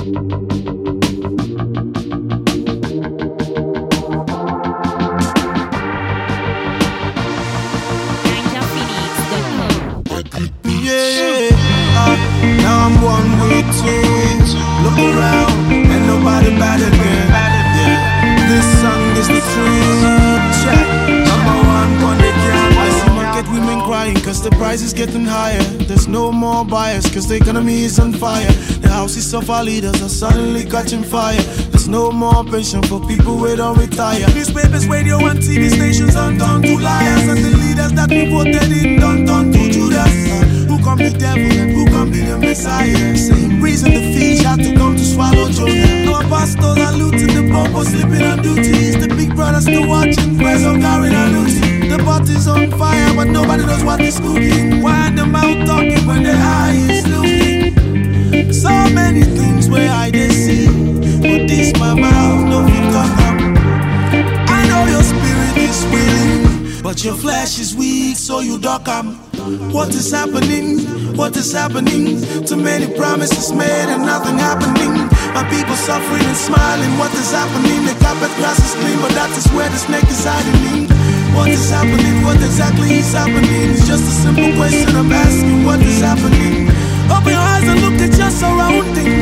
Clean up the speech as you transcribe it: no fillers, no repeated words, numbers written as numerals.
Now I'm one with two. Look around, ain't nobody bad again. Yeah, this song is the truth. Check, number one on the ground. I see market women crying cause the price is getting higher. There's no more buyers cause the economy is on fire. The houses of our leaders are suddenly catching fire. There's no more pension for people who don't retire. Newspapers, radio and TV stations are done to liars. And the leaders that we voted in don't turn to Judas. Who can be devil and who can be the Messiah? Same reason the fish had to come to swallow Jonah. No pastors are looting the poor, sleeping on duty. It's the big brothers still watching, press on carrying on duty. The pot is on fire, but nobody knows what is cooking. Why are the mouth talking when the eye is looking? So many things where I did see, but this my mouth no fit talk up. I know your spirit is willing, but your flesh is weak, so you duck up. What is happening? What is happening? Too many promises made and nothing happening. My people suffering and smiling. What is happening? The carpet grass is clean, but that is where the snake is hiding. What is happening? What exactly is happening? It's just a simple question I'm asking. What is happening? Open your eyes and look at your surroundings.